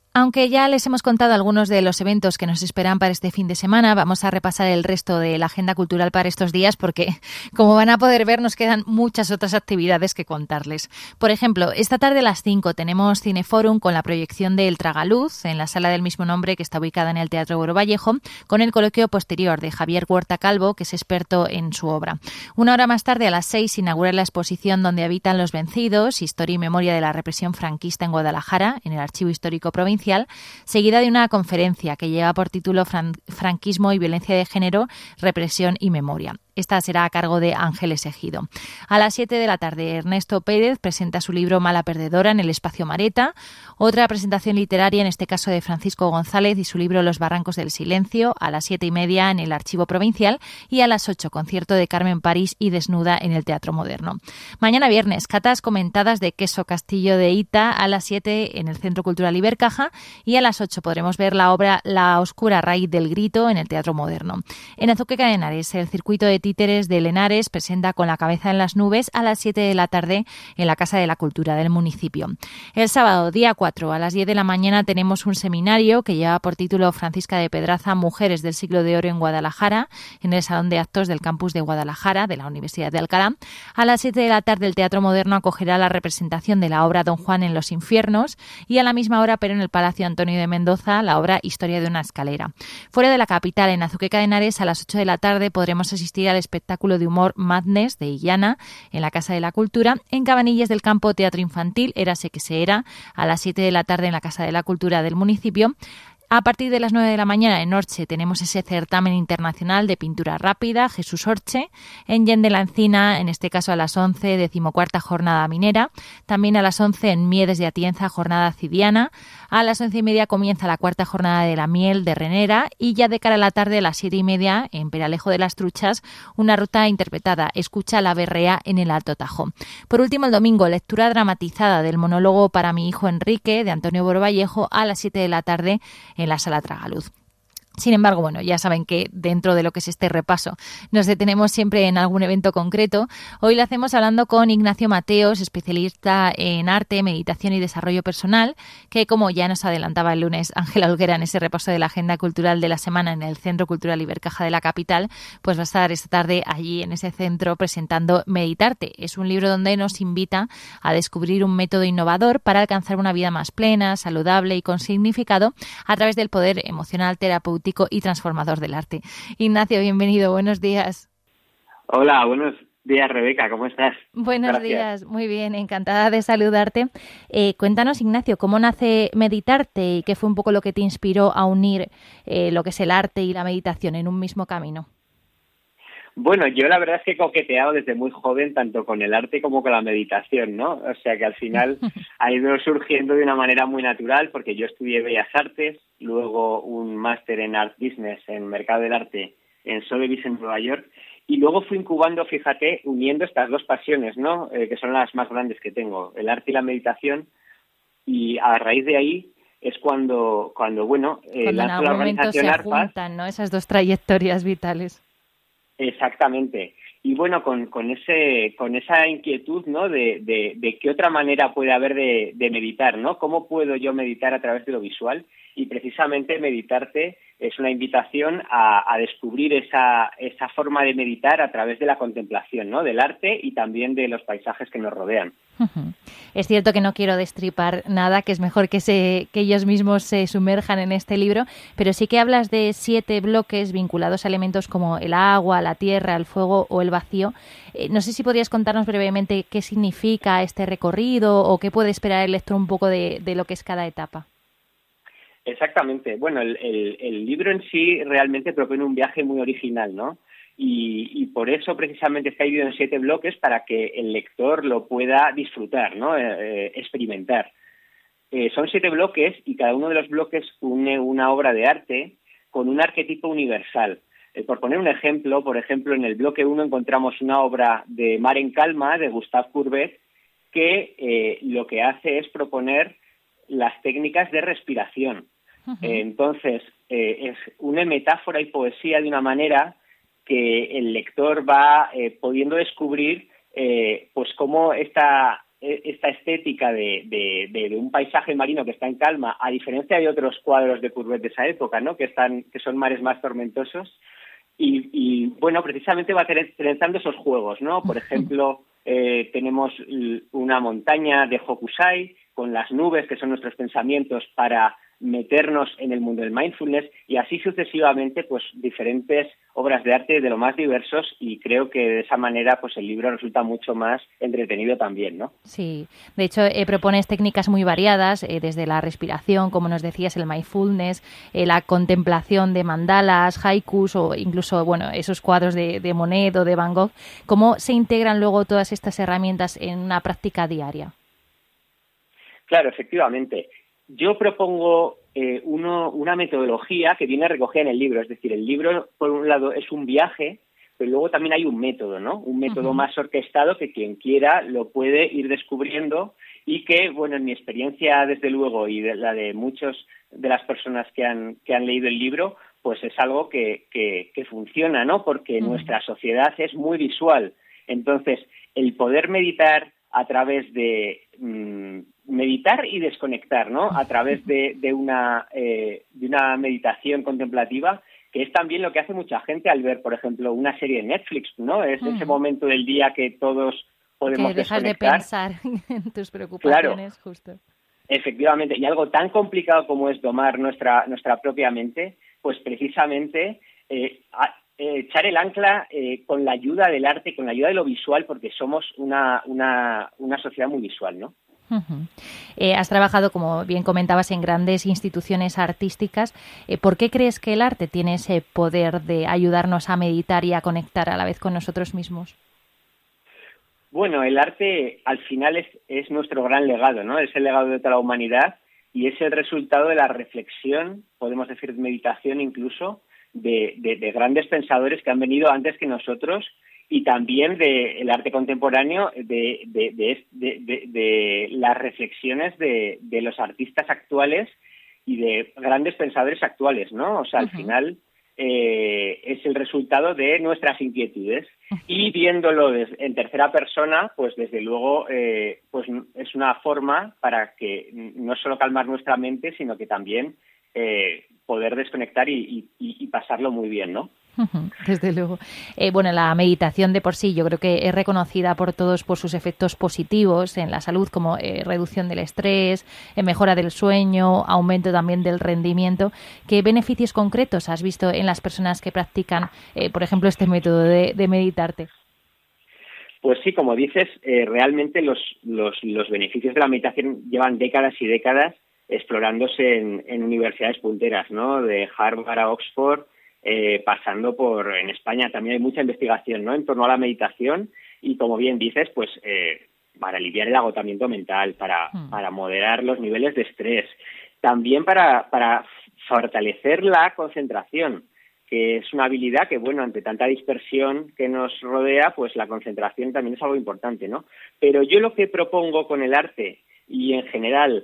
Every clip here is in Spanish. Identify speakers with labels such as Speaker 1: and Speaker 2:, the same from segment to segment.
Speaker 1: Aunque ya les hemos contado algunos de los eventos que nos esperan para este fin de semana, vamos a repasar el resto de la agenda cultural para estos días porque, como van a poder ver, nos quedan muchas otras actividades que contarles. Por ejemplo, esta tarde a las 5 tenemos Cineforum con la proyección de El Tragaluz en la sala del mismo nombre que está ubicada en el Teatro Boro Vallejo, con el coloquio posterior de Javier Huerta Calvo, que es experto en su obra. Una hora más tarde, a las 6, inaugura la exposición Donde habitan los vencidos, historia y memoria de la represión franquista en Guadalajara, en el Archivo Histórico Provincial, seguida de una conferencia que lleva por título Franquismo y violencia de género, represión y memoria. Esta será a cargo de Ángeles Ejido. A las 7 de la tarde, Ernesto Pérez presenta su libro Mala Perdedora en el Espacio Mareta. Otra presentación literaria, en este caso de Francisco González y su libro Los Barrancos del Silencio, a las 7:30 en el Archivo Provincial, y a las 8, concierto de Carmen París y Desnuda en el Teatro Moderno. Mañana viernes, catas comentadas de Queso Castillo de Ita a las 7 en el Centro Cultural Ibercaja, y a las 8 podremos ver la obra La oscura raíz del grito en el Teatro Moderno. En Azuqueca de Henares, el circuito de títeres de Lenares presenta Con la cabeza en las nubes a las 7 de la tarde en la Casa de la Cultura del municipio. El sábado, día 4, a las 10 de la mañana tenemos un seminario que lleva por título Francisca de Pedraza, Mujeres del siglo de oro en Guadalajara, en el Salón de Actos del Campus de Guadalajara, de la Universidad de Alcalá. A las 7 de la tarde el Teatro Moderno acogerá la representación de la obra Don Juan en los infiernos, y a la misma hora, pero en el Palacio Antonio de Mendoza, la obra Historia de una escalera. Fuera de la capital, en Azuqueca de Henares, a las 8 de la tarde podremos asistir al espectáculo de humor Madness de Illana en la Casa de la Cultura. En Cabanillas del Campo, teatro infantil Érase que se era, a las 7 de la tarde en la Casa de la Cultura del municipio. A partir de las 9 de la mañana en Orche tenemos ese certamen internacional de pintura rápida, Jesús Orche. En Yen de la Encina, en este caso a las 11, 14ª jornada minera. También a las 11 en Miedes de Atienza, jornada cidiana. A las 11:30 comienza la 4ª jornada de la miel de Renera, y ya de cara a la tarde a las 7:30 en Peralejo de las Truchas, una ruta interpretada, Escucha la berrea en el Alto Tajo. Por último, el domingo, lectura dramatizada del monólogo Para mi hijo Enrique de Antonio Boro Vallejo a las 7 de la tarde en la Sala Tragaluz. Sin embargo, bueno, ya saben que dentro de lo que es este repaso nos detenemos siempre en algún evento concreto. Hoy lo hacemos hablando con Ignacio Mateos, especialista en arte, meditación y desarrollo personal, que, como ya nos adelantaba el lunes Ángela Olguera en ese repaso de la agenda cultural de la semana en el Centro Cultural Ibercaja de la capital, pues va a estar esta tarde allí en ese centro presentando Meditarte. Es un libro donde nos invita a descubrir un método innovador para alcanzar una vida más plena, saludable y con significado a través del poder emocional, terapéutico y transformador del arte. Ignacio, bienvenido, buenos días.
Speaker 2: Hola, buenos días, Rebeca, ¿cómo estás?
Speaker 1: Buenos días, muy bien, encantada de saludarte. Cuéntanos, Ignacio, ¿cómo nace Meditarte y qué fue un poco lo que te inspiró a unir lo que es el arte y la meditación en un mismo camino?
Speaker 2: Bueno, yo la verdad es que he coqueteado desde muy joven tanto con el arte como con la meditación, ¿no? O sea que al final ha ido surgiendo de una manera muy natural, porque yo estudié Bellas Artes, luego un máster en Art Business, en Mercado del Arte, en Sotheby's en Nueva York, y luego fui incubando, fíjate, uniendo estas dos pasiones, ¿no? Que son las más grandes que tengo, el arte y la meditación, y a raíz de ahí es cuando bueno, lanzo la organización ARPAS.
Speaker 1: Se juntan, ¿no? Esas dos trayectorias vitales.
Speaker 2: Exactamente. Y bueno, con esa inquietud, ¿no? De qué otra manera puede haber de meditar, ¿no? ¿Cómo puedo yo meditar a través de lo visual? Y precisamente Meditarte es una invitación a descubrir esa forma de meditar a través de la contemplación, ¿no? Del arte y también de los paisajes que nos rodean.
Speaker 1: Es cierto que no quiero destripar nada, que es mejor que ellos mismos se sumerjan en este libro, pero sí que hablas de 7 bloques vinculados a elementos como el agua, la tierra, el fuego o el vacío. No sé si podrías contarnos brevemente qué significa este recorrido o qué puede esperar el lector un poco de lo que es cada etapa.
Speaker 2: Exactamente. Bueno, el libro en sí realmente propone un viaje muy original, ¿no? Y por eso precisamente está dividido en 7 bloques para que el lector lo pueda disfrutar, ¿no? Experimentar. Son 7 bloques y cada uno de los bloques une una obra de arte con un arquetipo universal. Por poner un ejemplo, en el bloque 1 encontramos una obra de Mar en Calma, de Gustave Courbet, que lo que hace es proponer las técnicas de respiración. Entonces, es una metáfora y poesía de una manera que el lector va pudiendo descubrir pues cómo esta esta estética de un paisaje marino que está en calma, a diferencia de otros cuadros de Courbet de esa época, ¿no? Que son mares más tormentosos. Y bueno, precisamente va trenzando esos juegos, ¿no? Por ejemplo, tenemos una montaña de Hokusai con las nubes, que son nuestros pensamientos, para meternos en el mundo del mindfulness, y así sucesivamente, pues diferentes obras de arte de lo más diversos, y creo que de esa manera pues el libro resulta mucho más entretenido también, ¿no?
Speaker 1: Sí, de hecho propones técnicas muy variadas, desde la respiración, como nos decías, el mindfulness, la contemplación de mandalas, haikus o incluso, bueno, esos cuadros de Monet o de Van Gogh. ¿Cómo se integran luego todas estas herramientas en una práctica diaria?
Speaker 2: Claro, efectivamente. Yo propongo una metodología que viene recogida en el libro. Es decir, el libro, por un lado, es un viaje, pero luego también hay un método, ¿no? Un método más orquestado que quien quiera lo puede ir descubriendo, y que, bueno, en mi experiencia, desde luego, y de la de muchos de las personas que han leído el libro, pues es algo que funciona, ¿no? Porque nuestra sociedad es muy visual. Entonces, el poder meditar a través de meditar y desconectar, ¿no? A través de una meditación contemplativa, que es también lo que hace mucha gente al ver, por ejemplo, una serie de Netflix, ¿no? Es ese momento del día que todos podemos desconectar.
Speaker 1: Que dejas de pensar en tus preocupaciones, claro, justo.
Speaker 2: Efectivamente, y algo tan complicado como es domar nuestra propia mente, pues precisamente echar el ancla con la ayuda del arte, con la ayuda de lo visual, porque somos una sociedad muy visual, ¿no?
Speaker 1: Has trabajado, como bien comentabas, en grandes instituciones artísticas. ¿Por qué crees que el arte tiene ese poder de ayudarnos a meditar y a conectar a la vez con nosotros mismos?
Speaker 2: Bueno, el arte al final es nuestro gran legado, ¿no? Es el legado de toda la humanidad y es el resultado de la reflexión, podemos decir meditación incluso, de grandes pensadores que han venido antes que nosotros, y también del arte contemporáneo, de las reflexiones de los artistas actuales y de grandes pensadores actuales, ¿no? O sea, al final es el resultado de nuestras inquietudes, y viéndolo en tercera persona, pues desde luego pues es una forma para que no solo calmar nuestra mente, sino que también poder desconectar y pasarlo muy bien, ¿no?
Speaker 1: Desde luego. Bueno, la meditación de por sí yo creo que es reconocida por todos por sus efectos positivos en la salud, como reducción del estrés, mejora del sueño, aumento también del rendimiento. ¿Qué beneficios concretos has visto en las personas que practican, por ejemplo, este método de meditarte?
Speaker 2: Pues sí, como dices, realmente los beneficios de la meditación llevan décadas y décadas explorándose en universidades punteras, ¿no? De Harvard a Oxford, pasando por, en España también hay mucha investigación, ¿no? En torno a la meditación, y como bien dices, pues para aliviar el agotamiento mental, para moderar los niveles de estrés, también para fortalecer la concentración, que es una habilidad que, bueno, ante tanta dispersión que nos rodea, pues la concentración también es algo importante, ¿no? Pero yo lo que propongo con el arte y en general,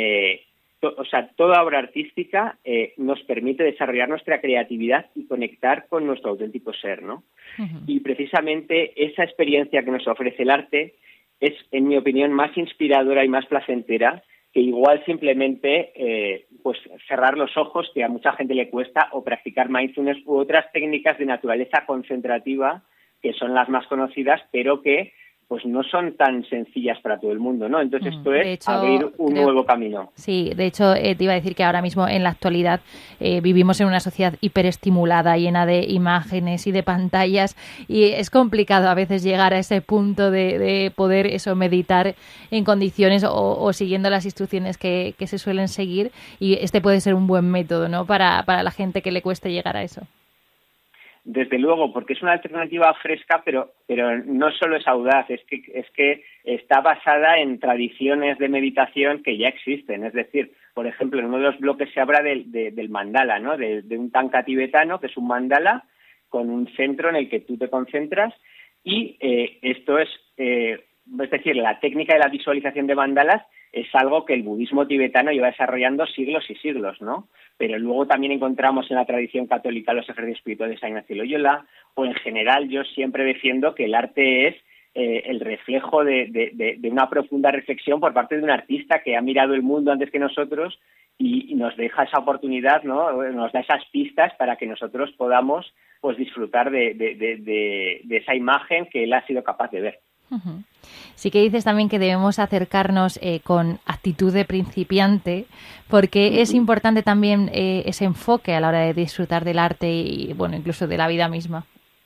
Speaker 2: toda obra artística nos permite desarrollar nuestra creatividad y conectar con nuestro auténtico ser, ¿no? Y precisamente esa experiencia que nos ofrece el arte es, en mi opinión, más inspiradora y más placentera que igual simplemente pues cerrar los ojos, que a mucha gente le cuesta, o practicar mindfulness u otras técnicas de naturaleza concentrativa, que son las más conocidas, pero que pues no son tan sencillas para todo el mundo, ¿no? Entonces esto es hecho, abrir un nuevo camino.
Speaker 1: Sí, de hecho te iba a decir que ahora mismo en la actualidad vivimos en una sociedad hiperestimulada, llena de imágenes y de pantallas, y es complicado a veces llegar a ese punto de poder meditar en condiciones o siguiendo las instrucciones que se suelen seguir, y este puede ser un buen método, ¿no? Para la gente que le cueste llegar a eso.
Speaker 2: Desde luego, porque es una alternativa fresca, pero no solo es audaz, es que está basada en tradiciones de meditación que ya existen. Es decir, por ejemplo, en uno de los bloques se habla del mandala, ¿no? De un tanka tibetano, que es un mandala con un centro en el que tú te concentras, y esto es decir, la técnica de la visualización de mandalas es algo que el budismo tibetano lleva desarrollando siglos y siglos, ¿no? Pero luego también encontramos en la tradición católica los ejercicios espirituales de San Ignacio de Loyola, o en general yo siempre defiendo que el arte es el reflejo de una profunda reflexión por parte de un artista que ha mirado el mundo antes que nosotros y nos deja esa oportunidad, ¿no? Nos da esas pistas para que nosotros podamos pues disfrutar de esa imagen que él ha sido capaz de ver.
Speaker 1: Uh-huh. Sí que dices también que debemos acercarnos con actitud de principiante, porque es importante también ese enfoque a la hora de disfrutar del arte y, bueno, incluso de la vida misma.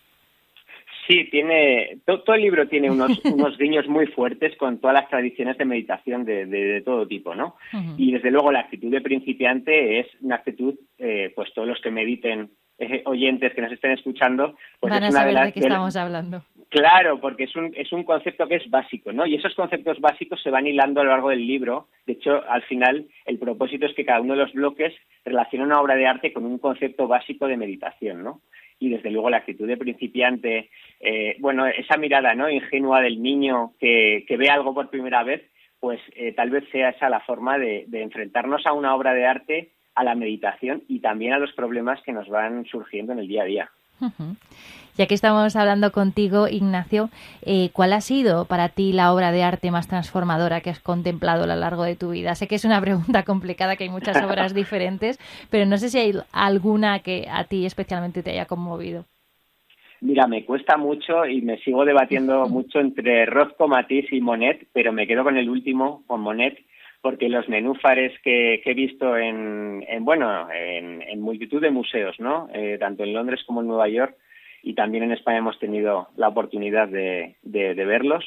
Speaker 2: Sí, todo el libro tiene unos guiños muy fuertes con todas las tradiciones de meditación de todo tipo, ¿no? Uh-huh. Y desde luego la actitud de principiante es una actitud, pues todos los que mediten, oyentes que nos estén escuchando, pues
Speaker 1: van
Speaker 2: es
Speaker 1: a
Speaker 2: una
Speaker 1: saber de qué estamos hablando.
Speaker 2: Claro, porque es un concepto que es básico, ¿no? Y esos conceptos básicos se van hilando a lo largo del libro. De hecho, al final, el propósito es que cada uno de los bloques relacione una obra de arte con un concepto básico de meditación, ¿no? Y desde luego la actitud de principiante, esa mirada, ¿no?, ingenua del niño que ve algo por primera vez, pues tal vez sea esa la forma de enfrentarnos a una obra de arte, a la meditación y también a los problemas que nos van surgiendo en el día a día.
Speaker 1: Uh-huh. Ya que estamos hablando contigo, Ignacio, ¿cuál ha sido para ti la obra de arte más transformadora que has contemplado a lo largo de tu vida? Sé que es una pregunta complicada, que hay muchas obras diferentes, pero no sé si hay alguna que a ti especialmente te haya conmovido.
Speaker 2: Mira, me cuesta mucho y me sigo debatiendo mucho entre Rothko, Matisse y Monet, pero me quedo con el último, con Monet, porque los nenúfares que he visto en multitud de museos, ¿no? Tanto en Londres como en Nueva York, y también en España hemos tenido la oportunidad de verlos.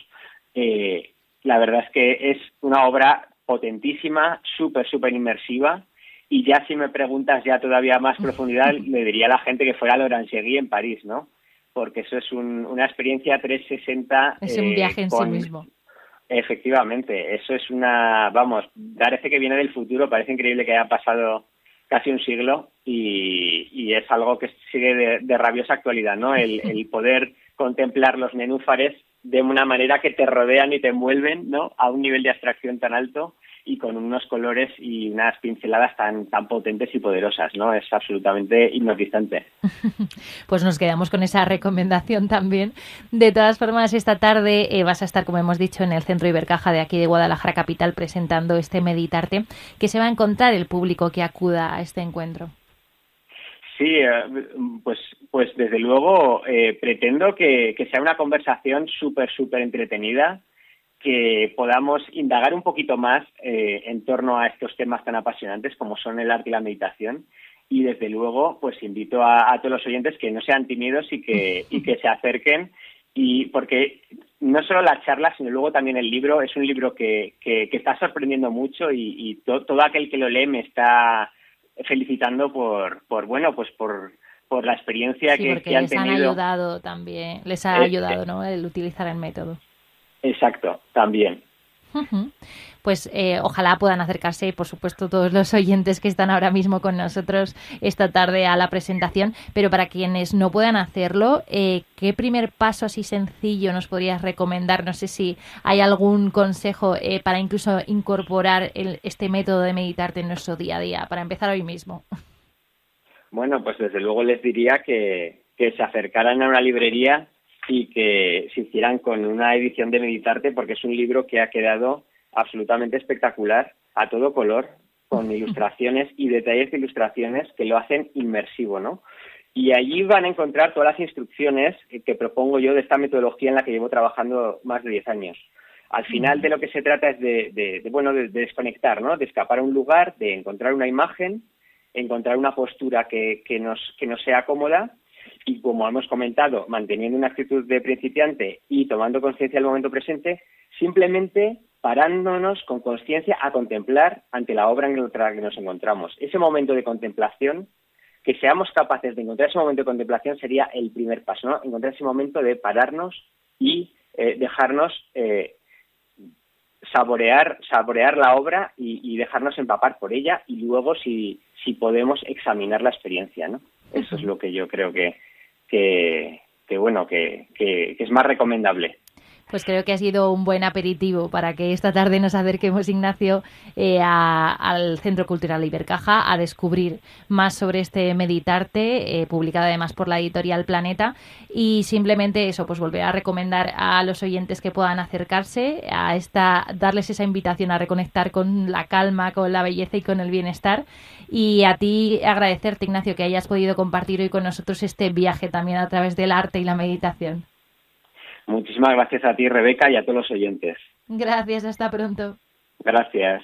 Speaker 2: La verdad es que es una obra potentísima, súper inmersiva, y ya si me preguntas ya todavía más profundidad, le diría a la gente que fuera a l'Orangerie en París, ¿no? Porque eso es una experiencia 360.
Speaker 1: Es un viaje en sí mismo.
Speaker 2: Efectivamente, eso es parece que viene del futuro, parece increíble que haya pasado casi un siglo y es algo que sigue de rabiosa actualidad, ¿no? El poder contemplar los nenúfares de una manera que te rodean y te envuelven, ¿no?, a un nivel de abstracción tan alto y con unos colores y unas pinceladas tan potentes y poderosas, ¿no? Es absolutamente hipnotizante.
Speaker 1: Pues nos quedamos con esa recomendación también. De todas formas, esta tarde vas a estar, como hemos dicho, en el Centro Ibercaja de aquí de Guadalajara capital presentando este Meditarte. ¿Qué se va a encontrar el público que acuda a este encuentro?
Speaker 2: Sí, pues desde luego pretendo que sea una conversación súper entretenida, que podamos indagar un poquito más en torno a estos temas tan apasionantes como son el arte y la meditación. Y desde luego, pues invito a todos los oyentes que no sean tímidos y que se acerquen, y porque no solo la charla, sino luego también el libro es un libro que está sorprendiendo mucho y todo aquel que lo lee me está felicitando por la experiencia que han tenido.
Speaker 1: Les han ayudado también, les ha ayudado, ¿no?, el utilizar el método.
Speaker 2: Exacto, también.
Speaker 1: Uh-huh. Pues ojalá puedan acercarse, por supuesto, todos los oyentes que están ahora mismo con nosotros esta tarde a la presentación, pero para quienes no puedan hacerlo, ¿qué primer paso así sencillo nos podrías recomendar? No sé si hay algún consejo para incluso incorporar este método de meditarte en nuestro día a día, para empezar hoy mismo.
Speaker 2: Bueno, pues desde luego les diría que se acercaran a una librería y que se hicieran con una edición de Meditarte, porque es un libro que ha quedado absolutamente espectacular, a todo color, con ilustraciones y detalles de ilustraciones que lo hacen inmersivo, ¿no? Y allí van a encontrar todas las instrucciones que propongo yo de esta metodología en la que llevo trabajando más de 10 años. Al final de lo que se trata es de desconectar, ¿no? De escapar a un lugar, de encontrar una imagen, encontrar una postura que nos sea cómoda. Y como hemos comentado, manteniendo una actitud de principiante y tomando conciencia del momento presente, simplemente parándonos con conciencia a contemplar ante la obra en la que nos encontramos. Ese momento de contemplación, que seamos capaces de encontrar ese momento de contemplación sería el primer paso, ¿no? Encontrar ese momento de pararnos y dejarnos saborear la obra y dejarnos empapar por ella, y luego si podemos examinar la experiencia, ¿no? Eso es lo que yo creo que es más recomendable.
Speaker 1: Pues creo que ha sido un buen aperitivo para que esta tarde nos acerquemos, Ignacio, al Centro Cultural Ibercaja a descubrir más sobre este Meditarte, publicado además por la editorial Planeta, y simplemente eso, pues volver a recomendar a los oyentes que puedan acercarse darles esa invitación a reconectar con la calma, con la belleza y con el bienestar. Y a ti agradecerte, Ignacio, que hayas podido compartir hoy con nosotros este viaje también a través del arte y la meditación.
Speaker 2: Muchísimas gracias a ti, Rebeca, y a todos los oyentes.
Speaker 1: Gracias, hasta pronto.
Speaker 2: Gracias.